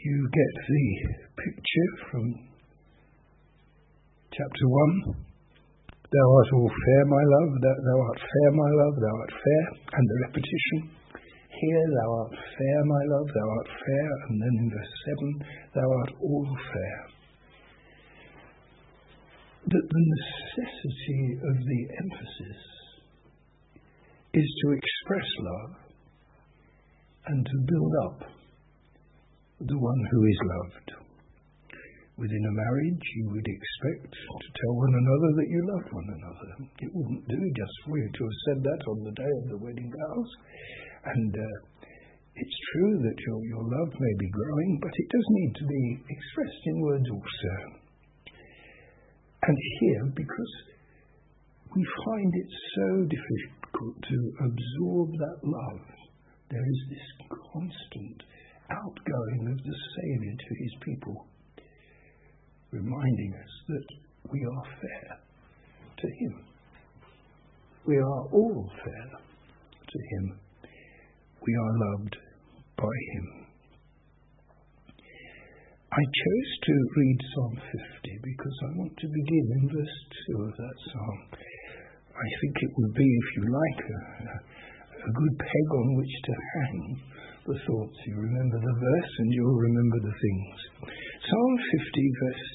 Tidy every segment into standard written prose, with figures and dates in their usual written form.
You get the picture from chapter 1. Thou art all fair, my love, thou art fair, my love, thou art fair, and the repetition. Here, thou art fair, my love, thou art fair, and then in verse 7, thou art all fair. That the necessity of the emphasis is to express love and to build up the one who is loved. Within a marriage, you would expect to tell one another that you love one another. It wouldn't do just for you to have said that on the day of the wedding vows. And it's true that your love may be growing, but it does need to be expressed in words also. And here, because we find it so difficult to absorb that love, there is this constant outgoing of the Saviour to his people, reminding us that we are fair to him. We are all fair to him. We are loved by him. I chose to read Psalm 50 because I want to begin in verse 2 of that psalm. I think it would be, if you like, a good peg on which to hang the thoughts. You remember the verse and you'll remember the things. Psalm 50 verse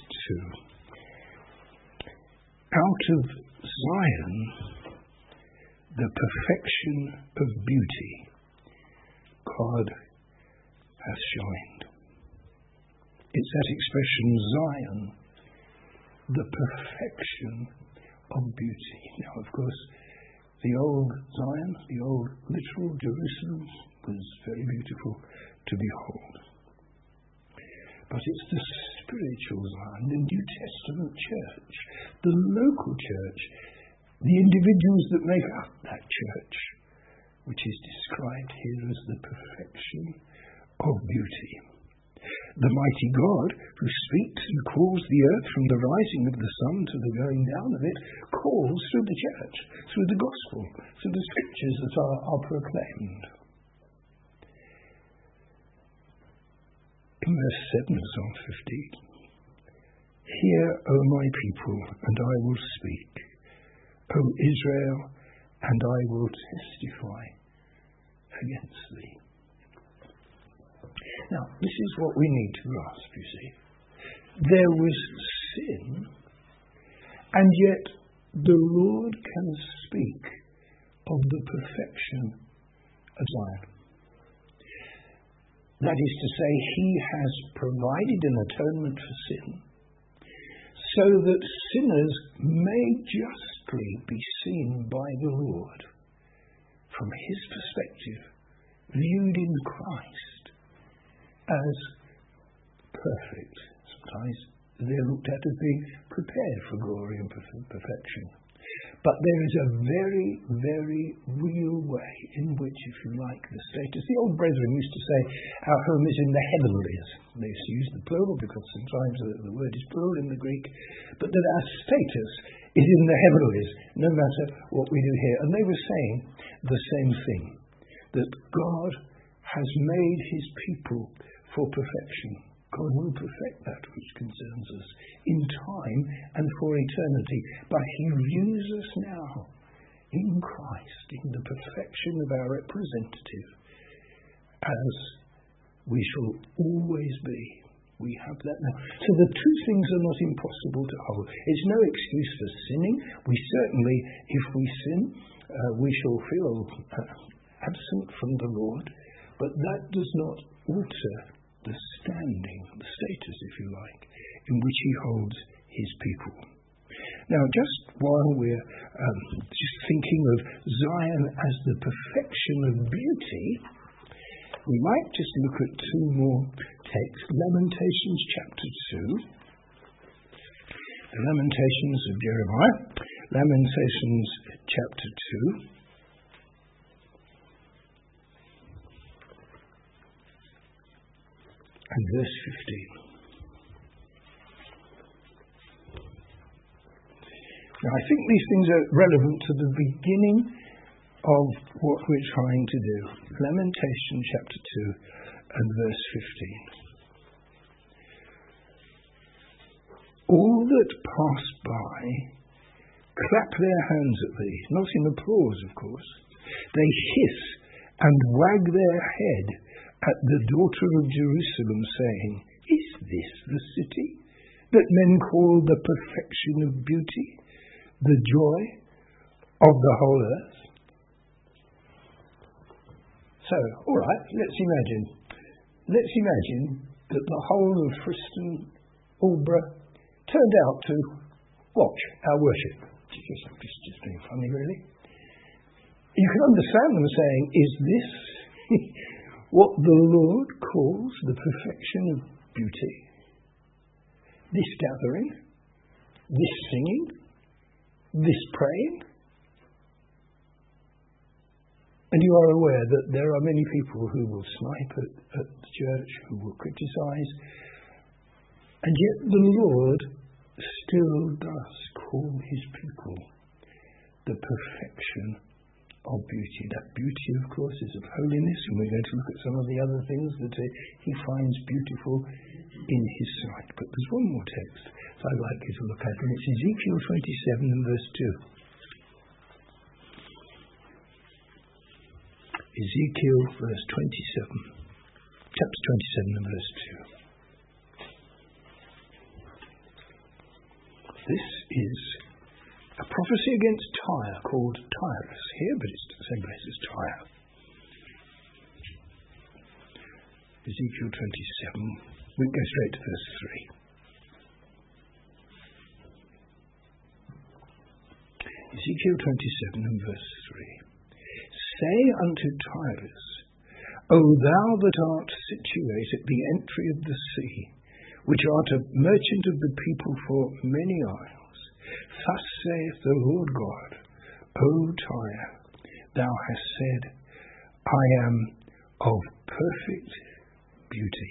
2. Out of Zion, the perfection of beauty, God hath shined. It's that expression, Zion, the perfection of beauty. Now, of course, the old Zion, the old literal Jerusalem, was very beautiful to behold. But it's the spiritual Zion, the New Testament church, the local church, the individuals that make up that church, which is described here as the perfection of beauty. The mighty God, who speaks and calls the earth from the rising of the sun to the going down of it, calls through the church, through the gospel, through the scriptures that are proclaimed. In verse 7 of Psalm 50, hear, O my people, and I will speak, O Israel, and I will testify against thee. Now, this is what we need to grasp, you see. There was sin, and yet the Lord can speak of the perfection of Zion. That is to say, he has provided an atonement for sin, so that sinners may justly be seen by the Lord from his perspective, viewed in Christ as perfect. Sometimes they're looked at as being prepared for glory and perfection. But there is a very, very real way in which, if you like, the status. The old brethren used to say, our home is in the heavenlies. They used to use the plural because sometimes the word is plural in the Greek. But that our status is in the heavenlies, no matter what we do here. And they were saying the same thing, that God has made his people for perfection. God will perfect that which concerns us in time and for eternity. But he views us now in Christ, in the perfection of our representative, as we shall always be. We have that now. So the two things are not impossible to hold. It's no excuse for sinning. We certainly, if we sin, we shall feel absent from the Lord. But that does not alter the standing, the status, if you like, in which he holds his people. Now, just while we're just thinking of Zion as the perfection of beauty, we might just look at two more texts. Lamentations chapter 2. The Lamentations of Jeremiah. Lamentations chapter 2. And verse 15. Now, I think these things are relevant to the beginning of what we're trying to do. Lamentation chapter 2 and verse 15. All that pass by clap their hands at thee, not in applause, of course. They hiss and wag their head at the daughter of Jerusalem, saying, Is this the city that men call the perfection of beauty, the joy of the whole earth? So, all right, let's imagine that the whole of Friston, Aldborough, turned out to watch our worship. It's just being funny, really. You can understand them saying, is this what the Lord calls the perfection of beauty? This gathering, this singing, this praying? And you are aware that there are many people who will snipe at the church, who will criticise, and yet the Lord still does call his people the perfection of beauty. That beauty, of course, is of holiness, and we're going to look at some of the other things that he finds beautiful in his sight. But there's one more text that I'd like you to look at, and it's Ezekiel 27 and verse 2. Ezekiel verse 27, chapter 27 and verse 2. This is a prophecy against Tyre called Tyrus here, but it's the same place as Tyre. Ezekiel 27, we go straight to verse 3. Ezekiel 27 and verse 3. Say unto Tyrus, O thou that art situate at the entry of the sea, which art a merchant of the people for many isles, thus saith the Lord God, O Tyre, thou hast said, I am of perfect beauty.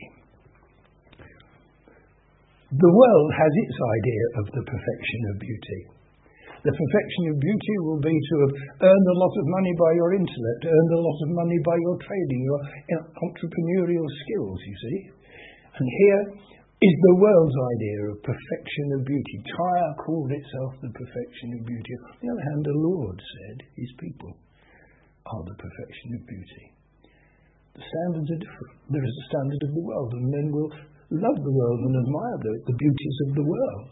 The world has its idea of the perfection of beauty. The perfection of beauty will be to have earned a lot of money by your intellect, earned a lot of money by your trading, your entrepreneurial skills, you see. And here is the world's idea of perfection of beauty. Tyre called itself the perfection of beauty. On the other hand, the Lord said his people are the perfection of beauty. The standards are different. There is a standard of the world, and men will love the world and admire the beauties of the world.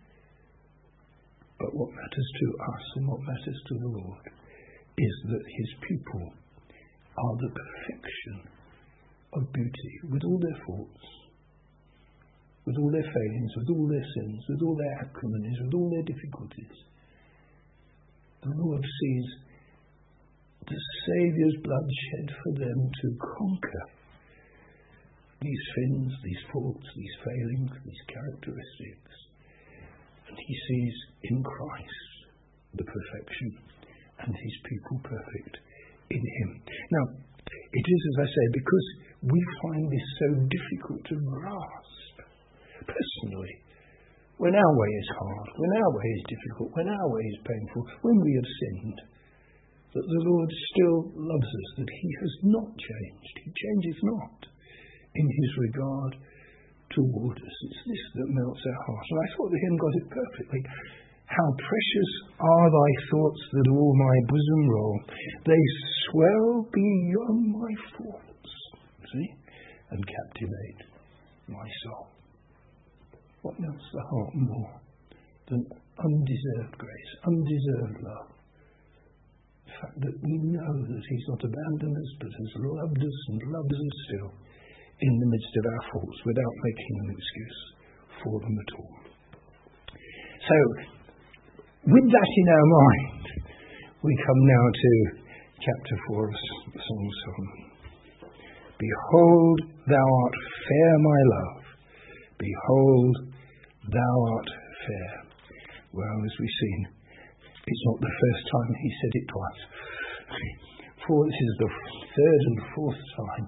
But what matters to us and what matters to the Lord is that his people are the perfection of beauty, with all their faults, with all their failings, with all their sins, with all their acrimonies, with all their difficulties. The Lord sees the Saviour's blood shed for them to conquer these sins, these faults, these failings, these characteristics. And he sees in Christ the perfection and his people perfect in him. Now, it is, as I say, because we find this so difficult to grasp personally. When our way is hard, when our way is difficult, when our way is painful, when we have sinned, that the Lord still loves us, that he has not changed. He changes not in his regard toward us. It's this that melts our hearts. And I thought the hymn got it perfectly. How precious are thy thoughts that all my bosom roll. They swell beyond my thoughts, see, and captivate my soul. What melts the heart more than undeserved grace, undeserved love? The fact that we know that he's not abandoned us, but has loved us and loves us still in the midst of our faults, without making an excuse for them at all. So, with that in our mind, we come now to chapter 4 of Song of Solomon. Behold, thou art fair, my love. Behold, thou art fair. Well, as we've seen, it's not the first time he said it twice. For this is the third and fourth time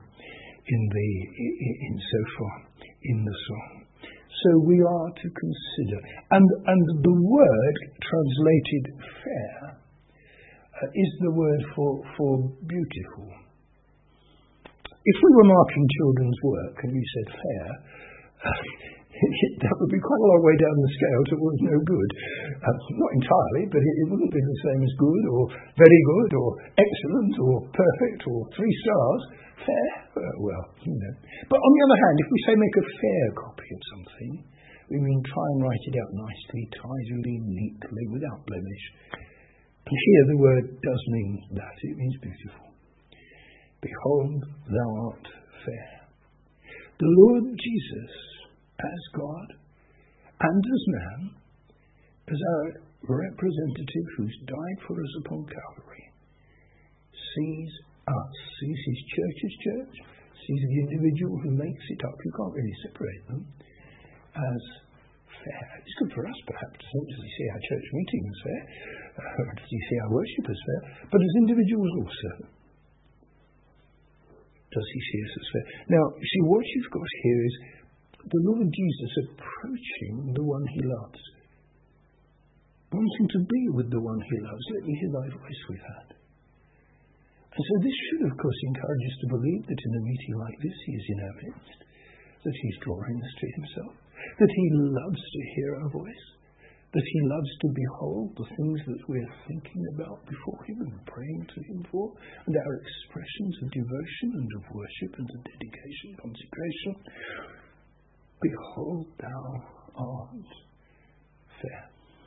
in so far in the song. So we are to consider, and the word translated fair is the word for beautiful. If we were marking children's work and we said fair, That would be quite a long way down the scale towards no good. Not entirely, but it wouldn't be the same as good or very good or excellent or perfect or 3 stars. Fair? Well. But on the other hand, if we say make a fair copy of something, we mean try and write it out nicely, tidily, neatly, without blemish. And here the word does mean that. It means beautiful. Behold, thou art fair. The Lord Jesus, as God and as man, as our representative who's died for us upon Calvary, sees us, sees his church as church, sees the individual who makes it up, you can't really separate them, as fair. It's good for us, perhaps. Does he see our church meeting as fair? Does he see our worship as fair? But as individuals also, does he see us as fair? Now, see, what you've got here is the Lord Jesus approaching the one he loves, wanting to be with the one he loves. Let me hear thy voice with that. And so this should, of course, encourage us to believe that in a meeting like this he is in our midst, that he's drawing us to himself, that he loves to hear our voice, that he loves to behold the things that we're thinking about before him and praying to him for, and our expressions of devotion and of worship and of dedication, consecration. Behold, thou art fair.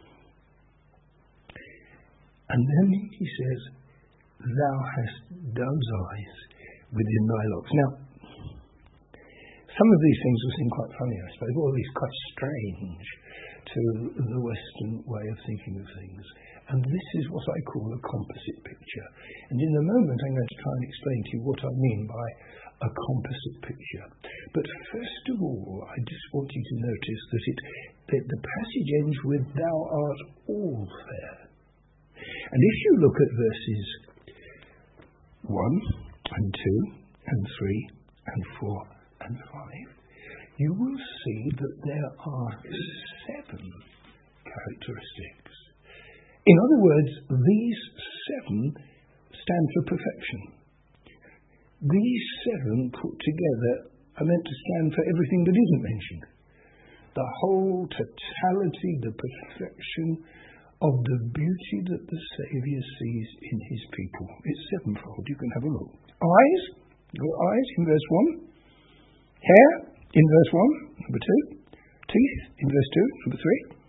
And then he says, thou hast dove's eyes within thy locks. Now, some of these things will seem quite funny, I suppose, or at least quite strange to the Western way of thinking of things. And this is what I call a composite picture. And in a moment I'm going to try and explain to you what I mean by a composite picture. But first of all, I just want you to notice that the passage ends with thou art all fair. And if you look at verses 1 and 2 and 3 and 4 and 5, you will see that there are 7 characteristics. In other words, these 7 stand for perfection. These 7 put together are meant to stand for everything that isn't mentioned. The whole totality, the perfection of the beauty that the Saviour sees in his people. It's 7-fold. You can have a look. Eyes. Your eyes in verse 1. Hair in verse 1, number 2. Teeth in verse 2, number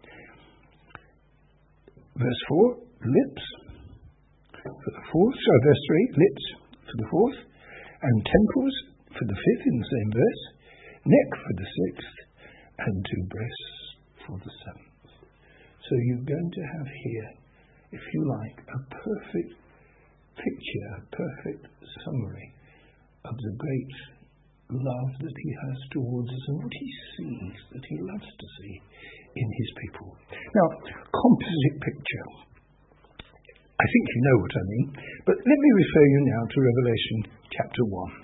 3. Verse 4, lips for the 4th. So verse 3, lips for the 4th. And temples for the 5th in the same verse. Neck for the 6th. And 2 breasts for the 7th. So you're going to have here, if you like, a perfect picture, a perfect summary of the great love that he has towards us and what he sees, that he loves to see in his people. Now, composite picture. I think you know what I mean, but let me refer you now to Revelation chapter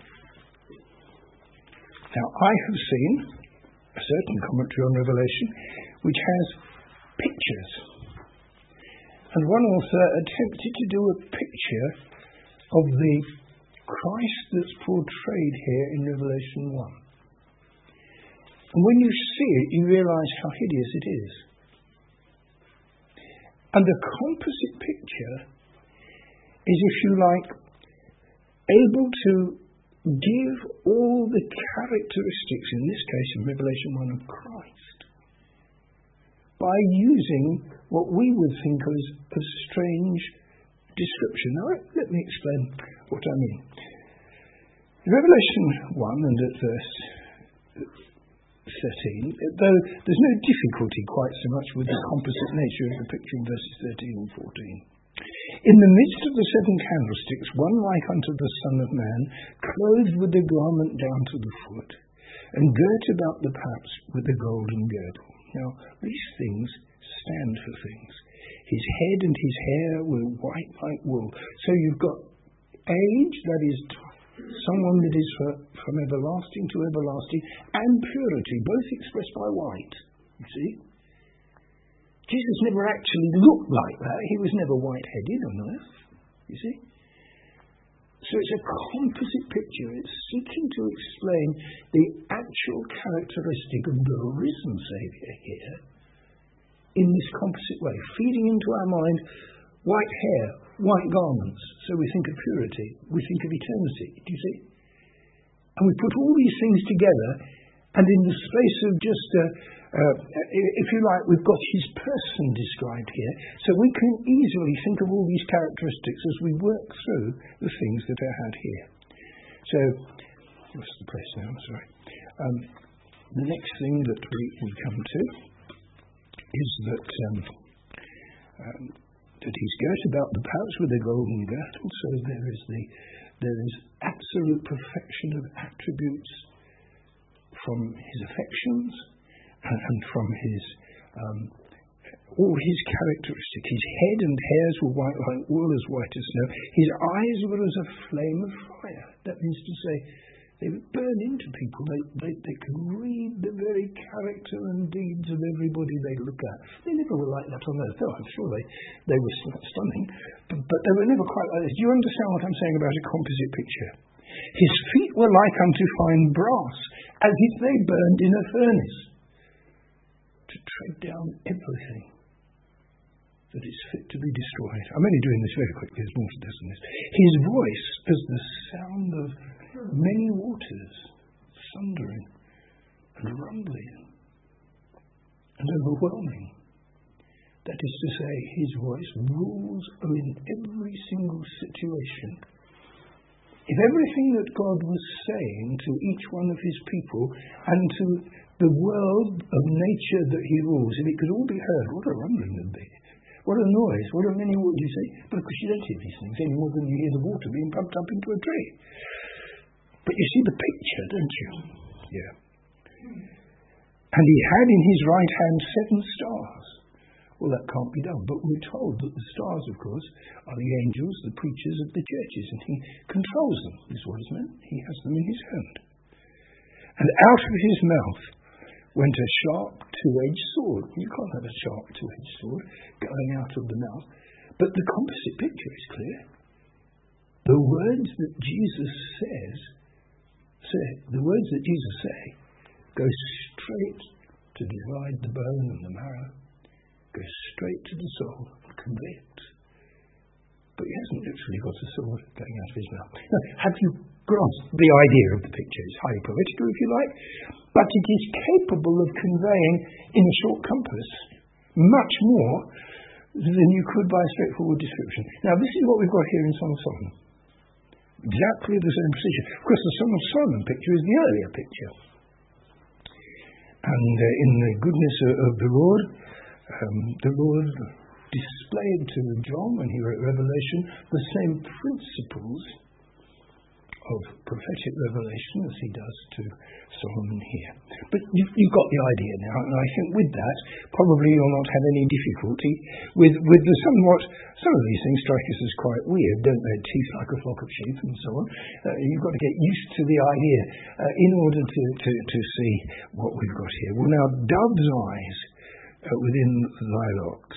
1. Now, I have seen a certain commentary on Revelation which has pictures. And one author attempted to do a picture of the Christ that's portrayed here in Revelation 1. And when you see it, you realize how hideous it is. And the composite picture is, if you like, able to give all the characteristics, in this case in Revelation 1, of Christ, by using what we would think of as a strange description. Now, let me explain what I mean. In Revelation 1 and at verse 13, though there's no difficulty quite so much with the composite nature of the picture in verses 13 and 14. In the midst of the 7 candlesticks, one like unto the Son of Man, clothed with a garment down to the foot, and girt about the paps with a golden girdle. Now, these things stand for things. His head and his hair were white like wool. So you've got age, that is someone that is from everlasting to everlasting, and purity, both expressed by white. You see? Jesus never actually looked like that. He was never white-headed on earth. You see? So it's a composite picture. It's seeking to explain the actual characteristic of the risen Saviour here in this composite way, feeding into our mind white hair, white garments. So we think of purity, we think of eternity. Do you see? And we put all these things together, and in the space of just, if you like, we've got his person described here, so we can easily think of all these characteristics as we work through the things that are had here. So, what's the place now? Sorry. The next thing that we come to is that he's girt about the paps with a golden girdle, so there is absolute perfection of attributes from his affections and from his all his characteristics. His head and hairs were white like wool, as white as snow. His eyes were as a flame of fire. That means to say, they would burn into people. They could read the very character and deeds of everybody they look at. They never were like that on earth, though I'm sure they were stunning. But they were never quite like this. Do you understand what I'm saying about a composite picture? His feet were like unto fine brass, as if they burned in a furnace, to tread down everything that is fit to be destroyed. I'm only doing this very quickly, there's more to this than this. His voice as the sound of many waters, thundering and rumbling and overwhelming. That is to say, his voice rules in every single situation. If everything that God was saying to each one of his people and to the world of nature that he rules, if it could all be heard, what a rumbling it would be. What a noise, what a many waters, you say? But of course you don't hear these things any more than you hear the water being pumped up into a tree. But you see the picture, don't you? Yeah. And he had in his right hand 7 stars. Well, that can't be done. But we're told that the stars, of course, are the angels, the preachers of the churches, and he controls them, is what is meant. He has them in his hand. And out of his mouth went a sharp two-edged sword. You can't have a sharp two-edged sword going out of the mouth. But the composite picture is clear. The words that Jesus say go straight to divide the bone and the marrow, go straight to the soul and convict. But he hasn't literally got a sword going out of his mouth. Now, have you grasped the idea of the picture? It's highly poetical, if you like, but it is capable of conveying in a short compass much more than you could by a straightforward description. Now, this is what we've got here in Song of Solomon. Exactly the same precision. Of course, the Song of Solomon picture is the earlier picture. And in the goodness of the Lord displayed to John when he wrote Revelation the same principles of prophetic revelation as he does to Solomon here. But you've got the idea now, and I think with that, probably you'll not have any difficulty with the somewhat, some of these things strike us as quite weird, don't they? Teeth like a flock of sheep and so on. You've got to get used to the idea in order to see what we've got here. Well, now, dove's eyes within thy locks.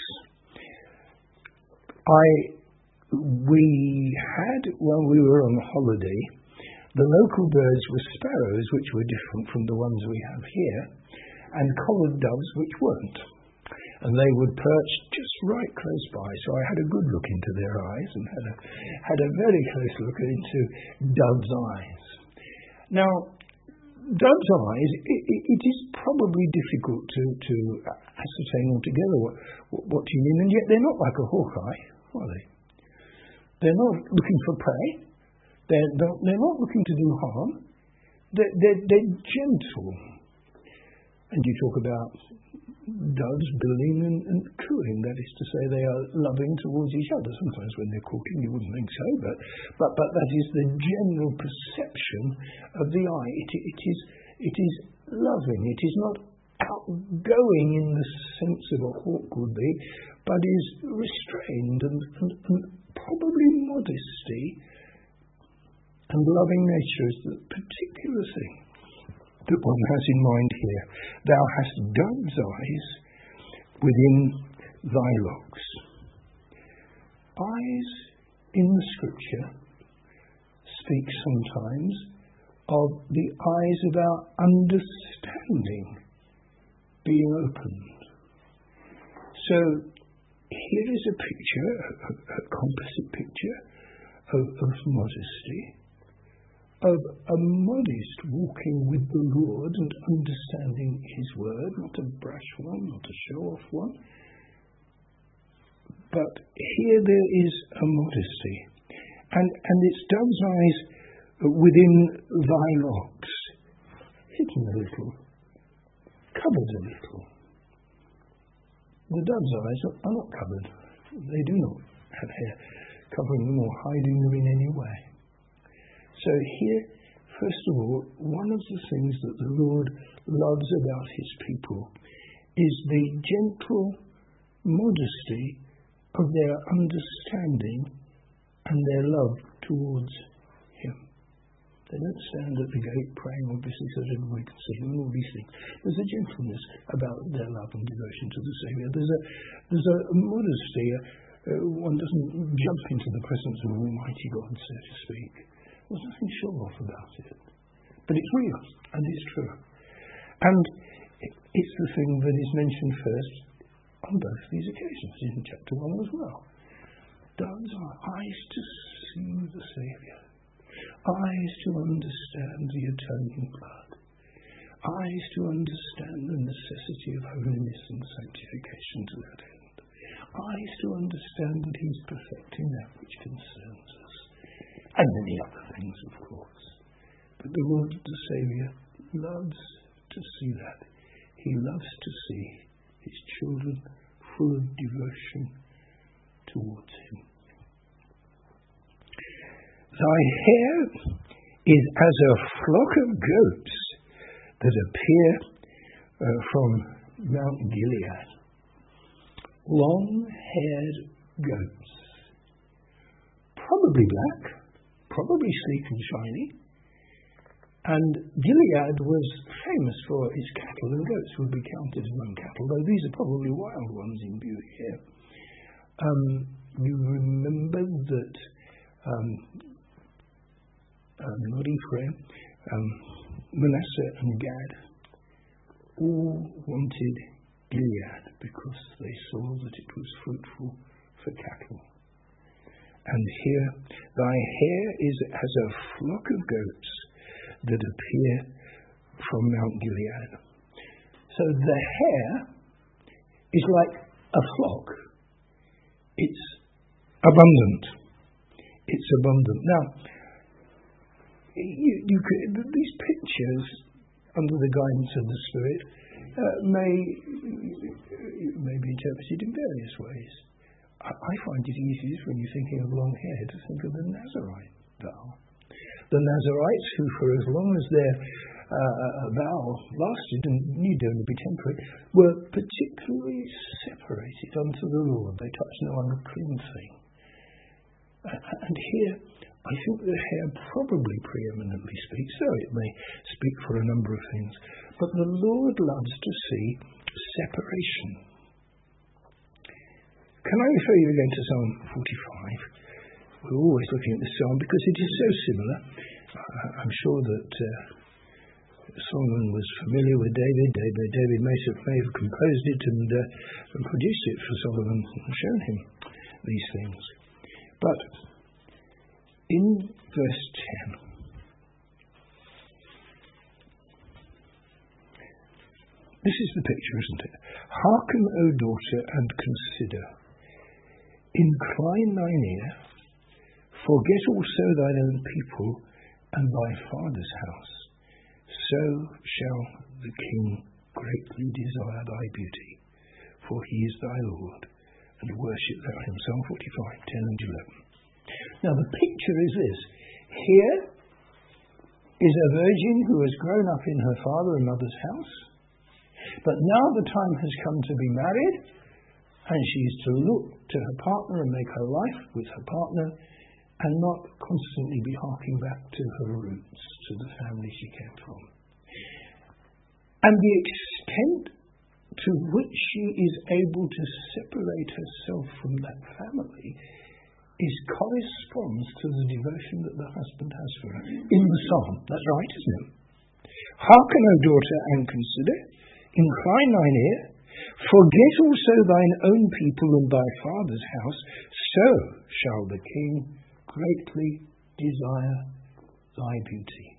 We had, when we were on holiday, the local birds were sparrows, which were different from the ones we have here, and collared doves, which weren't. And they would perch just right close by, so I had a good look into their eyes and had a very close look into dove's eyes. Now, dove's eyes, it is probably difficult to ascertain altogether what you mean, and yet they're not like a hawk eye, are they? They're not looking for prey. They're not looking to do harm. They're gentle. And you talk about doves billing and cooing. That is to say, they are loving towards each other. Sometimes when they're courting, you wouldn't think so, but that is the general perception of the eye. It is loving. It is not outgoing in the sense of a hawk would be, but is restrained and probably modesty and loving nature is the particular thing that one has in mind here. Thou hast dove's eyes within thy locks. Eyes in the Scripture speaks sometimes of the eyes of our understanding being opened. So here is a picture, a composite picture of modesty, of a modest walking with the Lord and understanding His word, not a brash one, not a show-off one. But here there is a modesty, and it's dove's eyes within thy locks, hidden a little, covered a little. The dove's eyes are not covered. They do not have hair covering them or hiding them in any way. So here, first of all, one of the things that the Lord loves about His people is the gentle modesty of their understanding and their love towards Him. They don't stand at the gate praying, obviously, so that everybody can see Him and all these things. There's a gentleness about their love and devotion to the Saviour. There's a modesty. One doesn't jump into the presence of Almighty God, so to speak. There's nothing show-off about it. But it's real, and it's true. And it's the thing that is mentioned first on both these occasions, in chapter 1 as well. Doves are eyes to see the Saviour, eyes to understand the atoning blood, eyes to understand the necessity of holiness and sanctification to that end, eyes to understand that He's perfecting that which concerns us, and many other things, of course. But the Lord, the Saviour, loves to see that. He loves to see His children full of devotion towards Him. Thy hair is as a flock of goats that appear from Mount Gilead. Long-haired goats. Probably black, probably sleek and shiny. And Gilead was famous for its cattle, and goats would be counted among cattle, though these are probably wild ones in beauty here. You remember that not Ephraim, Manasseh and Gad all wanted Gilead because they saw that it was fruitful for cattle. And here, thy hair is as a flock of goats that appear from Mount Gilead. So the hair is like a flock. It's abundant. It's abundant. Now, you could, these pictures, under the guidance of the Spirit, may be interpreted in various ways. I find it easiest when you're thinking of long hair to think of the Nazarite vow. The Nazarites, who for as long as their vow lasted and need only be temporary, were particularly separated unto the Lord. They touched no unclean thing. And here, I think the hair probably preeminently speaks, though it may speak for a number of things. But the Lord loves to see separation. Can I refer you again to Psalm 45? We're always looking at this psalm because it is so similar. I'm sure that Solomon was familiar with David. David may have composed it and produced it for Solomon and shown him these things. But in verse 10, this is the picture, isn't it? Hearken, O daughter, and consider. Incline thine ear. Forget also thine own people and thy father's house. So shall the king greatly desire thy beauty, for he is thy Lord, and worship thou him. Psalm 45, 10 and 11. Now the picture is this. Here is a virgin who has grown up in her father and mother's house, but now the time has come to be married, and she is to look to her partner and make her life with her partner, and not constantly be harking back to her roots, to the family she came from. And the extent to which she is able to separate herself from that family corresponds to the devotion that the husband has for her. In the psalm. That's right, isn't it? Hearken, O daughter, and consider. Incline thine ear. Forget also thine own people and thy father's house. So shall the king greatly desire thy beauty.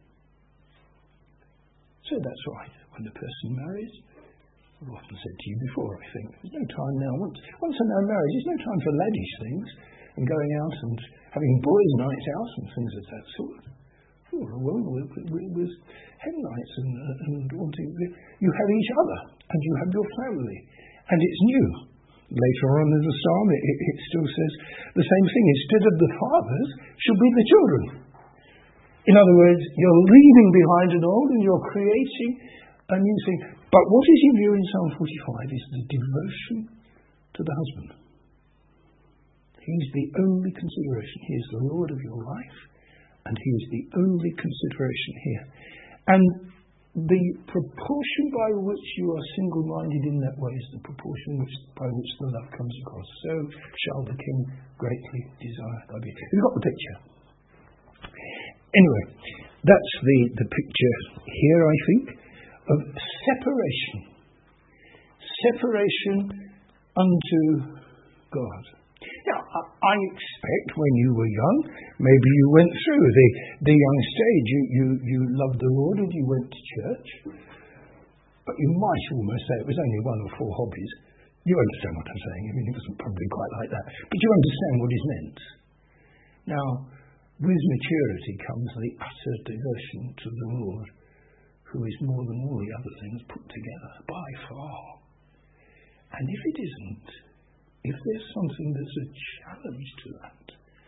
So that's right. When the person marries, I've often said to you before, I think, there's no time now. Once a man marries, there's no time for laddish things and going out and having boys' nights out and things of that sort. Oh, well, with hen nights and wanting, you have each other and you have your family, and it's new. Later on in the psalm, it still says the same thing. Instead of the fathers, should be the children. In other words, you're leaving behind an old and you're creating a new thing. But what is in view in Psalm 45 is the devotion to the husband. He's the only consideration. He is the Lord of your life, and he is the only consideration here. And the proportion by which you are single-minded in that way is the proportion by which the love comes across. So shall the king greatly desire thy beauty. You've got the picture. Anyway, that's the picture here, I think, of separation. Separation unto God. Now, I expect when you were young, maybe you went through the young stage. You loved the Lord and you went to church. But you might almost say it was only one or four hobbies. You understand what I'm saying. I mean, it wasn't probably quite like that. But you understand what is meant. Now, with maturity comes the utter devotion to the Lord, who is more than all the other things put together, by far. And if it isn't, if there's something that's a challenge to that,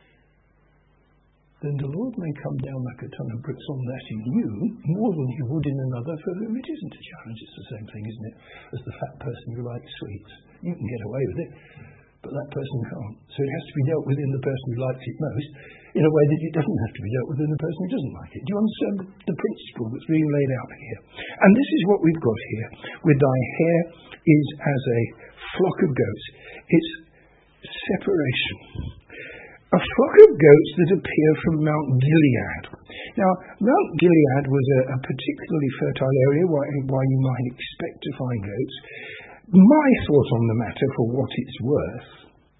then the Lord may come down like a ton of bricks on that in you, more than he would in another for whom it isn't a challenge. It's the same thing, isn't it, as the fat person who likes sweets. You can get away with it, but that person can't. So it has to be dealt with in the person who likes it most, in a way that it doesn't have to be dealt with in the person who doesn't like it. Do you understand the principle that's being laid out here? And this is what we've got here. With thy hair is as a flock of goats. It's separation. A flock of goats that appear from Mount Gilead. Now, Mount Gilead was a particularly fertile area where you might expect to find goats. My thought on the matter, for what it's worth,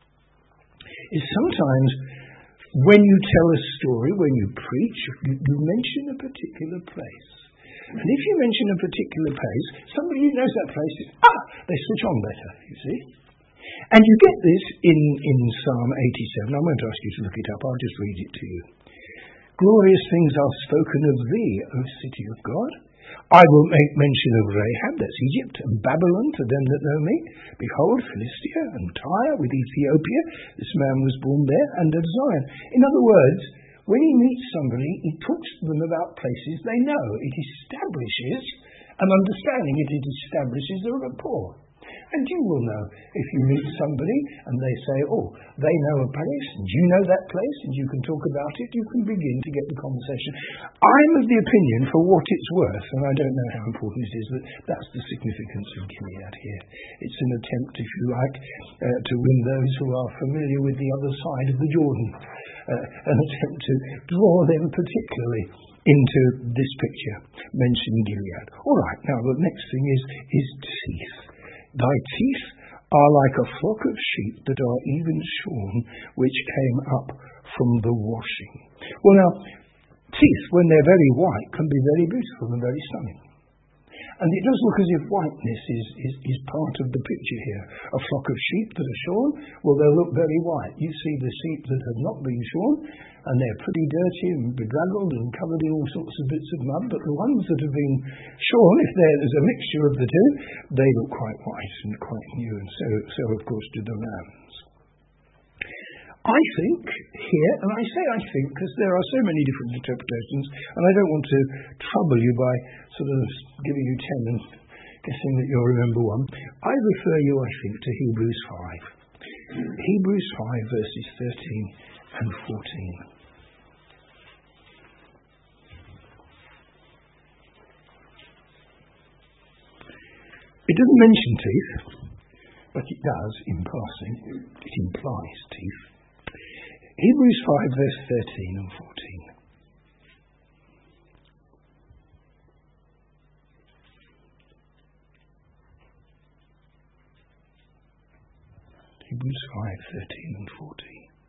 is sometimes when you tell a story, when you preach, you mention a particular place. And if you mention a particular place, somebody who knows that place, they switch on better, you see. And you get this in Psalm 87. I won't ask you to look it up, I'll just read it to you. Glorious things are spoken of thee, O city of God. I will make mention of Rahab, that's Egypt, and Babylon to them that know me. Behold, Philistia and Tyre with Ethiopia. This man was born there, and of Zion. In other words, when he meets somebody, he talks to them about places they know. It establishes an understanding. It establishes a rapport. And you will know if you meet somebody and they say, they know a place, and you know that place, and you can talk about it, you can begin to get the conversation. I'm of the opinion, for what it's worth, and I don't know how important it is, that that's the significance of Gilead here. It's an attempt, if you like, to win those who are familiar with the other side of the Jordan. An attempt to draw them particularly into this picture, mentioning Gilead. All right, now the next thing is teeth. Thy teeth are like a flock of sheep that are even shorn, which came up from the washing. Well, now, teeth, when they're very white, can be very beautiful and very stunning. And it does look as if whiteness is part of the picture here. A flock of sheep that are shorn, well, they'll look very white. You see the sheep that have not been shorn, and they're pretty dirty and bedraggled and covered in all sorts of bits of mud, but the ones that have been shorn, if there's a mixture of the two, they look quite white and quite new, and so of course do the lambs. I think here, and I say I think because there are so many different interpretations, and I don't want to trouble you by sort of giving you 10 and guessing that you'll remember one. I refer you, I think, to Hebrews 5. Hebrews 5 verses 13 and 14. It doesn't mention teeth, but it does in passing. It implies teeth. Hebrews 5, verse 13 and 14. Hebrews 5, 13 and 14.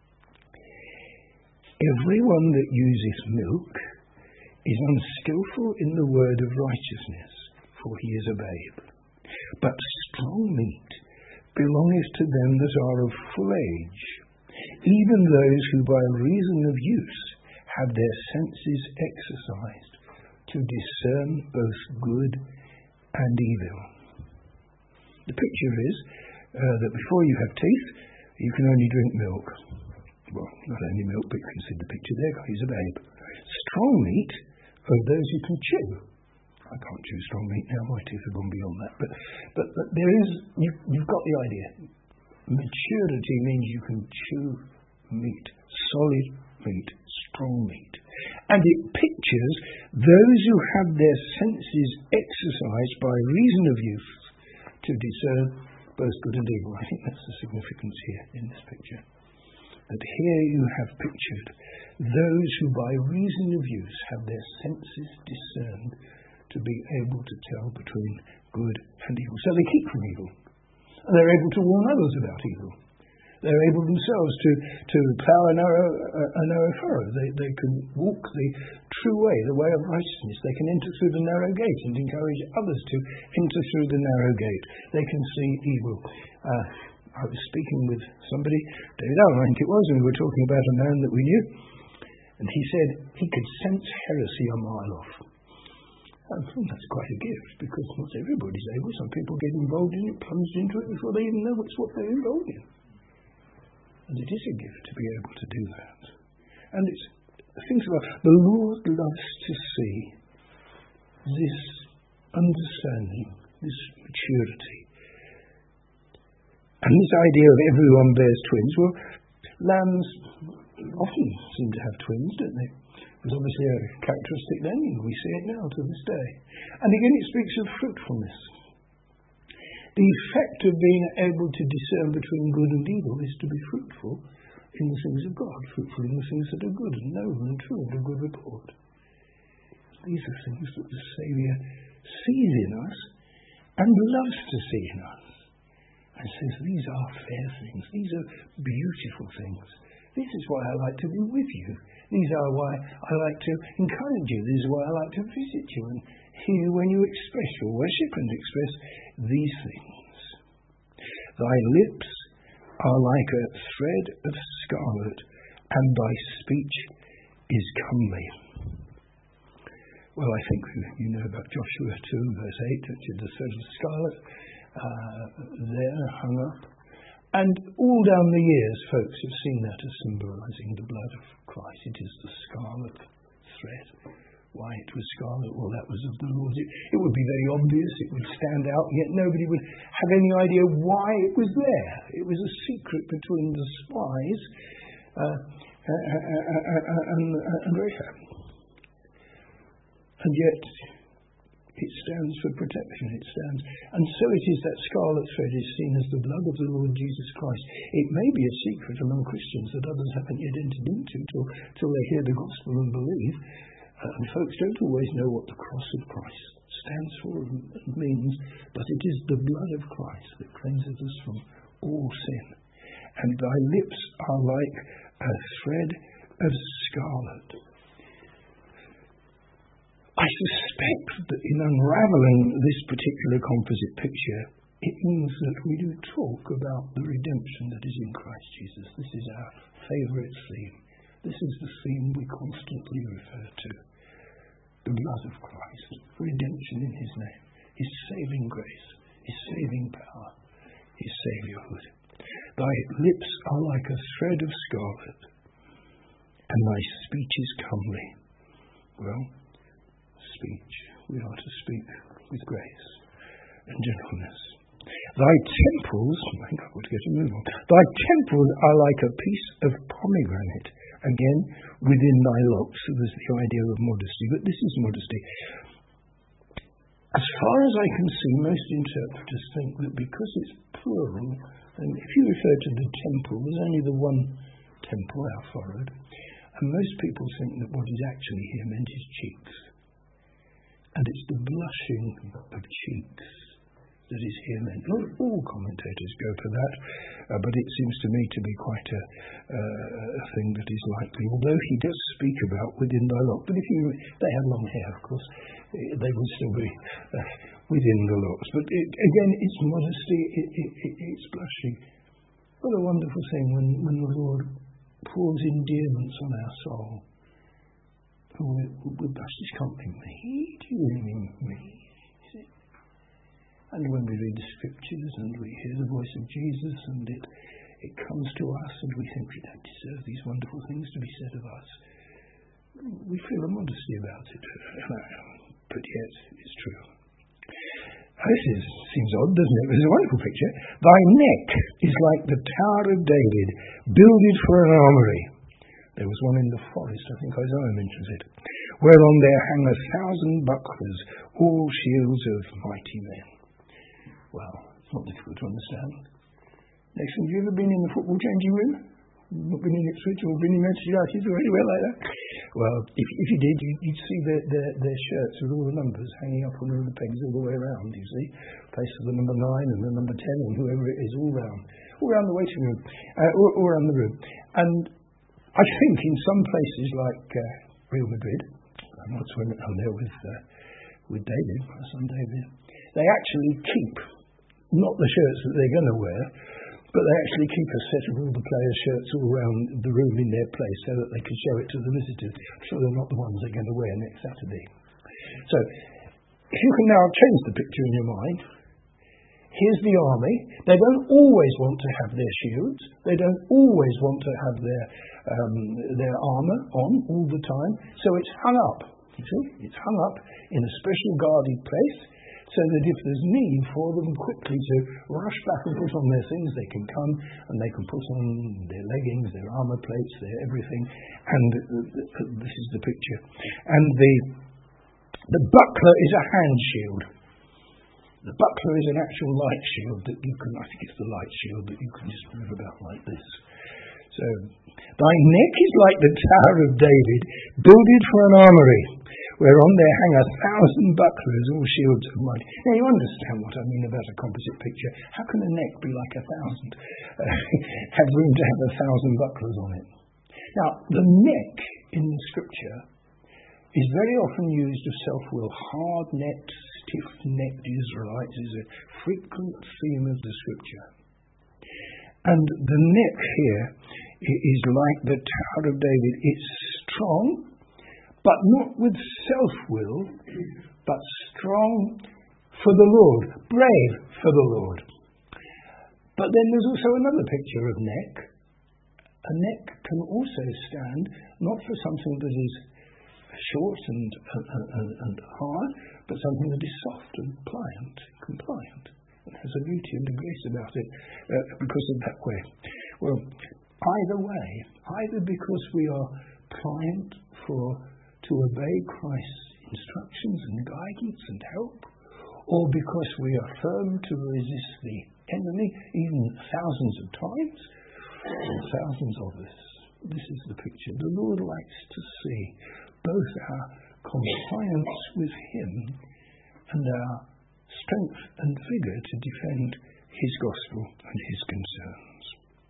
Everyone that useth milk is unskillful in the word of righteousness, for he is a babe. But strong meat belongeth to them that are of full age, even those who by reason of use have their senses exercised to discern both good and evil. The picture is that before you have teeth, you can only drink milk. Well, not only milk, but you can see the picture there, he's a babe. Strong meat are those who can chew. I can't chew strong meat now, my teeth have gone beyond that. But there is, you've got the idea. Maturity means you can chew meat, solid meat, strong meat. And it pictures those who have their senses exercised by reason of use to discern both good and evil. I think that's the significance here in this picture. That here you have pictured those who by reason of use have their senses discerned to be able to tell between good and evil. So they keep from evil. And they're able to warn others about evil. They're able themselves to plough a narrow furrow. They can walk the true way, the way of righteousness. They can enter through the narrow gate and encourage others to enter through the narrow gate. They can see evil. I was speaking with somebody, David Allen, I think it was, and we were talking about a man that we knew. And he said he could sense heresy a mile off. I think that's quite a gift, because not everybody's able. Some people get involved in it, plunged into it before they even know it's what they're involved in. And it is a gift to be able to do that. And it's things about the Lord loves to see this understanding, this maturity. And this idea of everyone bears twins, well, lambs often seem to have twins, don't they? It was obviously a characteristic then, and we see it now to this day. And again, it speaks of fruitfulness. The effect of being able to discern between good and evil is to be fruitful in the things of God, fruitful in the things that are good and noble and true and of good report. These are things that the Saviour sees in us and loves to see in us. And says, these are fair things. These are beautiful things. This is why I like to be with you. These are why I like to encourage you. This is why I like to visit you and hear when you express your worship and express these things. Thy lips are like a thread of scarlet, and thy speech is comely. Well, I think you know about Joshua 2, verse 8, which is the thread of scarlet. There hung up, and all down the years folks have seen that as symbolising the blood of Christ. It is the scarlet thread. Why it was scarlet? Well, that was of the Lord. It would be very obvious, it would stand out, yet nobody would have any idea why it was there. It was a secret between the spies and Rahab. And yet it stands for protection. It stands, and so it is that scarlet thread is seen as the blood of the Lord Jesus Christ. It may be a secret among Christians that others haven't yet entered into till they hear the gospel and believe. And folks don't always know what the cross of Christ stands for and means, but it is the blood of Christ that cleanses us from all sin. And thy lips are like a thread of scarlet. I suspect that in unravelling this particular composite picture, it means that we do talk about the redemption that is in Christ Jesus. This is our favourite theme. This is the theme we constantly refer to. The blood of Christ, redemption in his name, his saving grace, his saving power, his saviourhood. Thy lips are like a thread of scarlet, and thy speech is comely. Well, speech. We are to speak with grace and gentleness. Thy temples, I think I've got to get a move on. Thy temples are like a piece of pomegranate. Again, within thy locks. So there's the idea of modesty, but this is modesty. As far as I can see, most interpreters think that because it's plural, and if you refer to the temple, there's only the one temple, our forehead, and most people think that what is actually here meant is cheeks. And it's the blushing of cheeks that is here meant. Not all commentators go for that, but it seems to me to be quite a thing that is likely, although he does speak about within thy locks. But if they had long hair, of course, they would still be within the locks. But again, it's modesty, it's blushing. What a wonderful thing when the Lord pours endearments on our soul. We blush, this can't be me. Do you really mean me? And when we read the scriptures and we hear the voice of Jesus and it comes to us and we think we don't deserve these wonderful things to be said of us, we feel a modesty about it. But yes, it's true. This seems odd, doesn't it? It's a wonderful picture. Thy neck is like the Tower of David, builded for an armoury. There was one in the forest, I think Isaiah mentions it, whereon there hang 1,000 bucklers, all shields of mighty men. Well, it's not difficult to understand. Next thing, have you ever been in the football changing room? Not been in Ipswich or been in Manchester United or anywhere like that? Well, if you did, you'd see their shirts with all the numbers hanging up on all the pegs all the way around, you see. Place for the number 9 and the number 10 and whoever it is, all round the waiting room, all around the room. And I think in some places like Real Madrid, I'm not swimming down there with David, my son David, they actually keep not the shirts that they're going to wear, but they actually keep a set of all the players' shirts all around the room in their place so that they can show it to the visitors. So they're not the ones they're going to wear next Saturday. So, if you can now change the picture in your mind, here's the army. They don't always want to have their shields. They don't always want to have their armour on all the time. So it's hung up. You see? It's hung up in a special guarded place, so that if there's need for them quickly to rush back and put on their things, they can come and they can put on their leggings, their armour plates, their everything. And this is the picture. And the buckler is a hand shield. The buckler is an actual light shield that you can, I think it's the light shield that you can just move about like this. So, thy neck is like the Tower of David, builded for an armoury, whereon there hang 1,000 bucklers, all shields of might. Now you understand what I mean about a composite picture. How can a neck be like 1,000? Have room to have 1,000 bucklers on it. Now, the neck in the scripture is very often used of self-will. Hard-necked, stiff-necked Israelites is a frequent theme of the scripture. And the neck here is like the Tower of David. It's strong, but not with self-will, but strong for the Lord, brave for the Lord. But then there's also another picture of neck. A neck can also stand not for something that is short and hard, but something that is soft and pliant, compliant. It has a beauty and a grace about it because of that way. Well, either way, either because we are pliant to obey Christ's instructions and guidance and help, or because we are firm to resist the enemy, even thousands of times, or thousands of us. This is the picture. The Lord likes to see both our compliance with Him and our strength and vigour to defend His gospel and His concerns.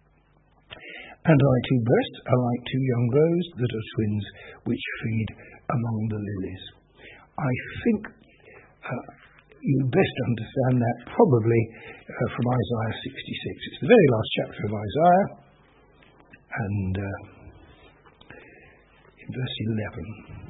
And thy 2 breasts are like 2 young roes that are twins, which feed among the lilies. I think you best understand that probably from Isaiah 66. It's the very last chapter of Isaiah, and in verse 11.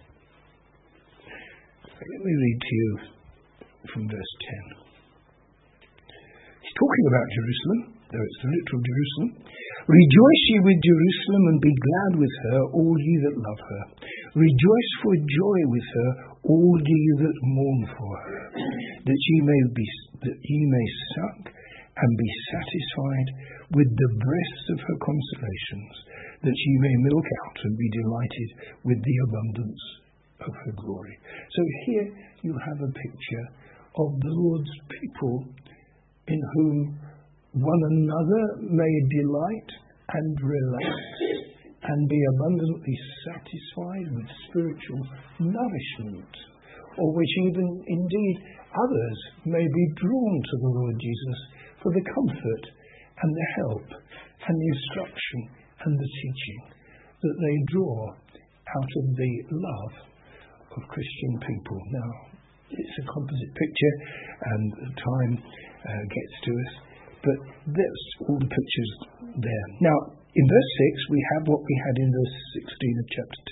Let me read to you from verse 10. He's talking about Jerusalem, though it's the literal Jerusalem. Rejoice ye with Jerusalem, and be glad with her, all ye that love her. Rejoice for joy with her, all ye that mourn for her, that ye may suck and be satisfied with the breasts of her consolations, that ye may milk out and be delighted with the abundance of her glory. So here you have a picture of the Lord's people in whom one another may delight and relax and be abundantly satisfied with spiritual nourishment, or which even indeed others may be drawn to the Lord Jesus for the comfort and the help and the instruction and the teaching that they draw out of the love of Christian people. Now, it's a composite picture and time gets to us, but that's all the pictures there. Now, in verse 6 we have what we had in verse 16 of chapter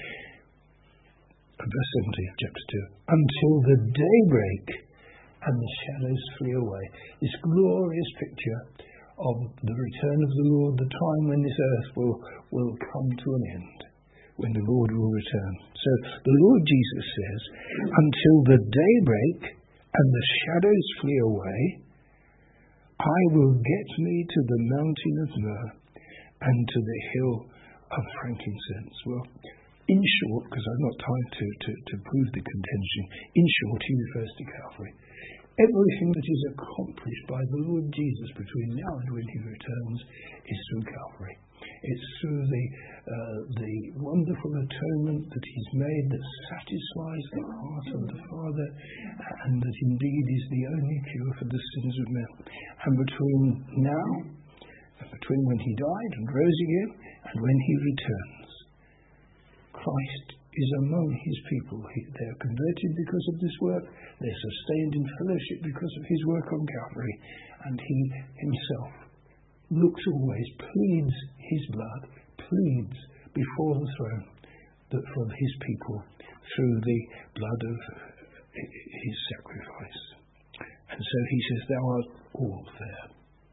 2. Verse 17 of chapter 2. Until the daybreak and the shadows flee away. This glorious picture of the return of the Lord, the time when this earth will come to an end, when the Lord will return. So the Lord Jesus says, until the daybreak and the shadows flee away, I will get me to the mountain of myrrh and to the hill of frankincense. Well, in short, because I've not time to prove the contention, in short, he refers to Calvary. Everything that is accomplished by the Lord Jesus between now and when he returns is through Calvary. It's through the wonderful atonement that he's made that satisfies the heart of the Father, and that indeed is the only cure for the sins of men. And between now, between when he died and rose again, and when he returns, Christ is among his people. They are converted because of this work. They're sustained in fellowship because of his work on Calvary. And he himself looks always, pleads his blood, pleads before the throne that for his people through the blood of his sacrifice. And so he says, thou art all there.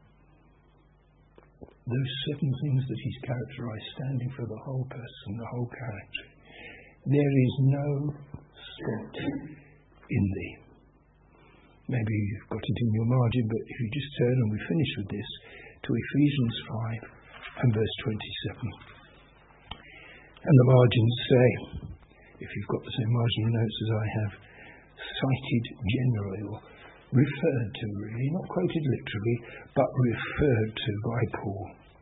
Those 7 things that he's characterized, standing for the whole person, the whole character. There is no spot in thee. Maybe you've got it in your margin, but if you just turn, and we finish with this, to Ephesians 5 and verse 27. And the margins say, if you've got the same marginal notes as I have, cited generally, or referred to really, not quoted literally, but referred to by Paul.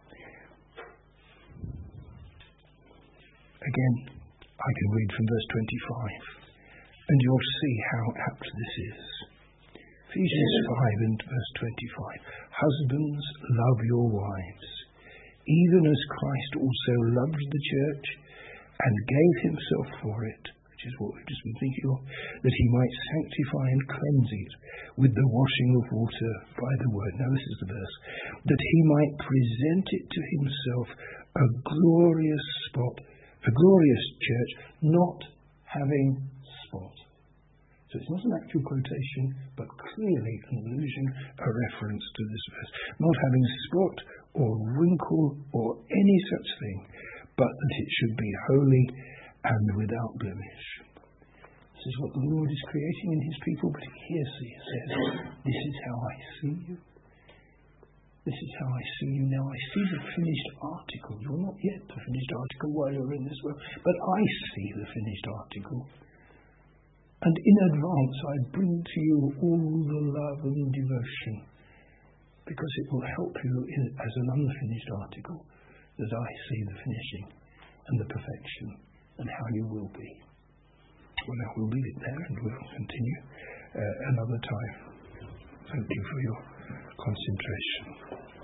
Again, I can read from verse 25, and you'll see how apt this is. Ephesians 5 and verse 25. Husbands, love your wives, even as Christ also loved the church and gave himself for it, which is what we've just been thinking of, that he might sanctify and cleanse it with the washing of water by the word. Now this is the verse. That he might present it to himself a glorious spot, a glorious church, not having spot. So it's not an actual quotation, but clearly an allusion, a reference to this verse. Not having spot or wrinkle or any such thing, but that it should be holy and without blemish. This is what the Lord is creating in his people, but here he says, this is how I see you. This is how I see you now. I see the finished article. You're not yet the finished article while you're in this world, but I see the finished article. And in advance I bring to you all the love and devotion, because it will help you as an unfinished article, that I see the finishing and the perfection and how you will be. Well, now we'll leave it there and we'll continue another time. Thank you for your concentration.